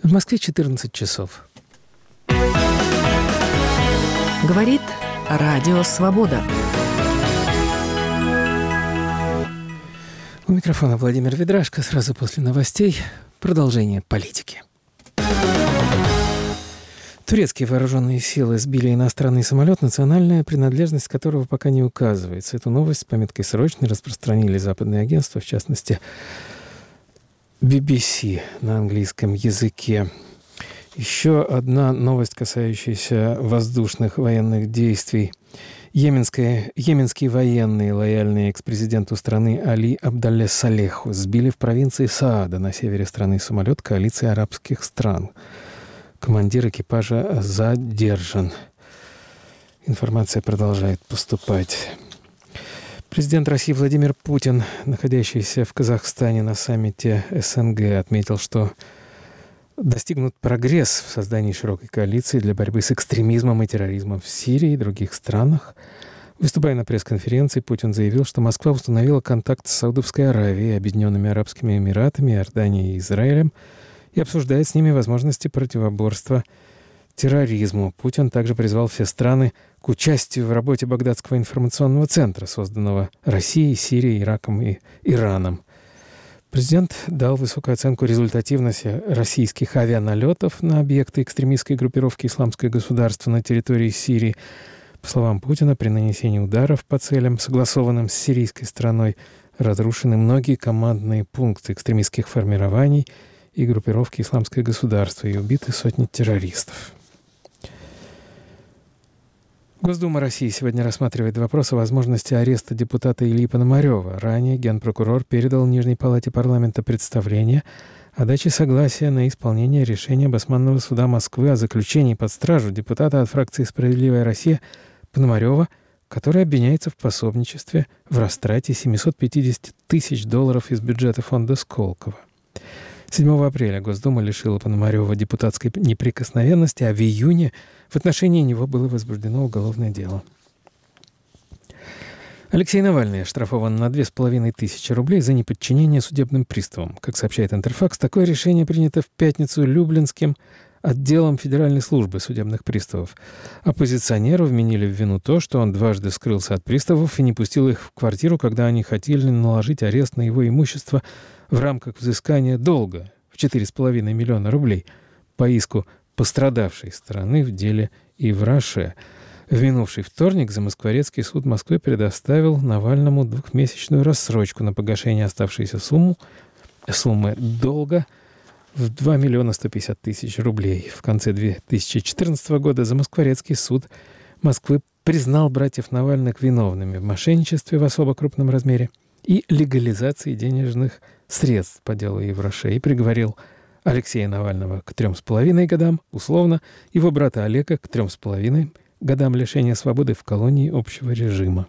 В Москве 14 часов. Говорит Радио Свобода. У микрофона Владимир Ведрашко. Сразу после новостей продолжение политики. Турецкие вооруженные силы сбили иностранный самолет, национальная принадлежность которого пока не указывается. Эту новость с пометкой «Срочно» распространили западные агентства, в частности, BBC на английском языке. Еще одна новость, касающаяся воздушных военных действий. Йеменские военные, лояльные экс-президенту страны Али Абдалле Салеху, сбили в провинции Саада на севере страны самолет коалиции арабских стран. Командир экипажа задержан. Информация продолжает поступать. Президент России Владимир Путин, находящийся в Казахстане на саммите СНГ, отметил, что достигнут прогресс в создании широкой коалиции для борьбы с экстремизмом и терроризмом в Сирии и других странах. Выступая на пресс-конференции, Путин заявил, что Москва установила контакт с Саудовской Аравией, Объединенными Арабскими Эмиратами, Иорданией и Израилем и обсуждает с ними возможности противоборства терроризму. Путин также призвал все страны к участию в работе Багдадского информационного центра, созданного Россией, Сирией, Ираком и Ираном. Президент дал высокую оценку результативности российских авианалетов на объекты экстремистской группировки «Исламское государство» на территории Сирии. По словам Путина, при нанесении ударов по целям, согласованным с сирийской стороной, разрушены многие командные пункты экстремистских формирований и группировки «Исламское государство» и убиты сотни террористов. Госдума России сегодня рассматривает вопрос о возможности ареста депутата Ильи Пономарёва. Ранее генпрокурор передал Нижней палате парламента представление о даче согласия на исполнение решения Басманного суда Москвы о заключении под стражу депутата от фракции «Справедливая Россия» Пономарёва, который обвиняется в пособничестве в растрате $750 тысяч из бюджета фонда Сколково. 7 апреля Госдума лишила Пономарёва депутатской неприкосновенности, а в июне в отношении него было возбуждено уголовное дело. Алексей Навальный оштрафован на 2500 рублей за неподчинение судебным приставам. Как сообщает Интерфакс, такое решение принято в пятницу Люблинским отделом Федеральной службы судебных приставов. Оппозиционеру вменили в вину то, что он дважды скрылся от приставов и не пустил их в квартиру, когда они хотели наложить арест на его имущество в рамках взыскания долга в 4,5 миллиона рублей по иску пострадавшей стороны в деле Ивраше. В минувший вторник Замоскворецкий суд Москвы предоставил Навальному 2-месячную рассрочку на погашение оставшейся суммы долга в 2 150 000 рублей. В конце 2014 года Замоскворецкий суд Москвы признал братьев Навальных виновными в мошенничестве в особо крупном размере и легализации денежных средств по делу Ивраше и приговорил Алексея Навального к 3,5 годам условно, его брата Олега к 3,5 годам лишения свободы в колонии общего режима.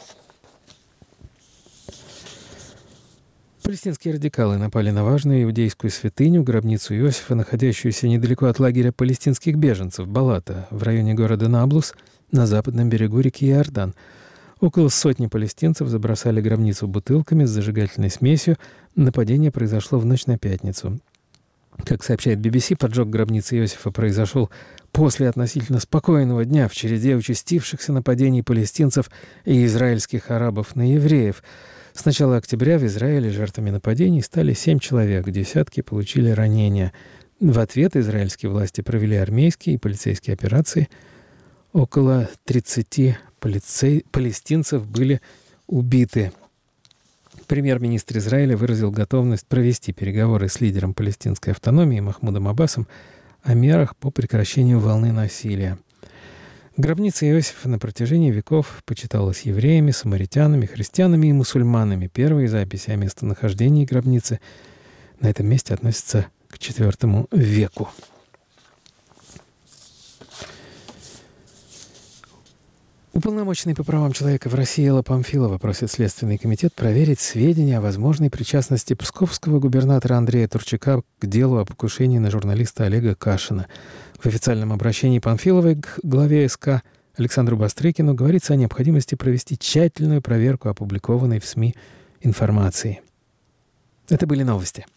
Палестинские радикалы напали на важную иудейскую святыню, гробницу Иосифа, находящуюся недалеко от лагеря палестинских беженцев Балата в районе города Наблус на западном берегу реки Иордан. Около сотни палестинцев забросали гробницу бутылками с зажигательной смесью. Нападение произошло в ночь на пятницу. Как сообщает BBC, поджог гробницы Иосифа произошел после относительно спокойного дня в череде участившихся нападений палестинцев и израильских арабов на евреев. С начала октября в Израиле жертвами нападений стали 7 человек, десятки получили ранения. В ответ израильские власти провели армейские и полицейские операции. Около 30 палестинцев были убиты. Премьер-министр Израиля выразил готовность провести переговоры с лидером палестинской автономии Махмудом Аббасом о мерах по прекращению волны насилия. Гробница Иосифа на протяжении веков почиталась евреями, самаритянами, христианами и мусульманами. Первые записи о местонахождении гробницы на этом месте относятся к IV веку. Уполномоченный по правам человека в России Элла Памфилова просит Следственный комитет проверить сведения о возможной причастности псковского губернатора Андрея Турчака к делу о покушении на журналиста Олега Кашина. В официальном обращении Памфиловой к главе СК Александру Бастрыкину говорится о необходимости провести тщательную проверку опубликованной в СМИ информации. Это были новости.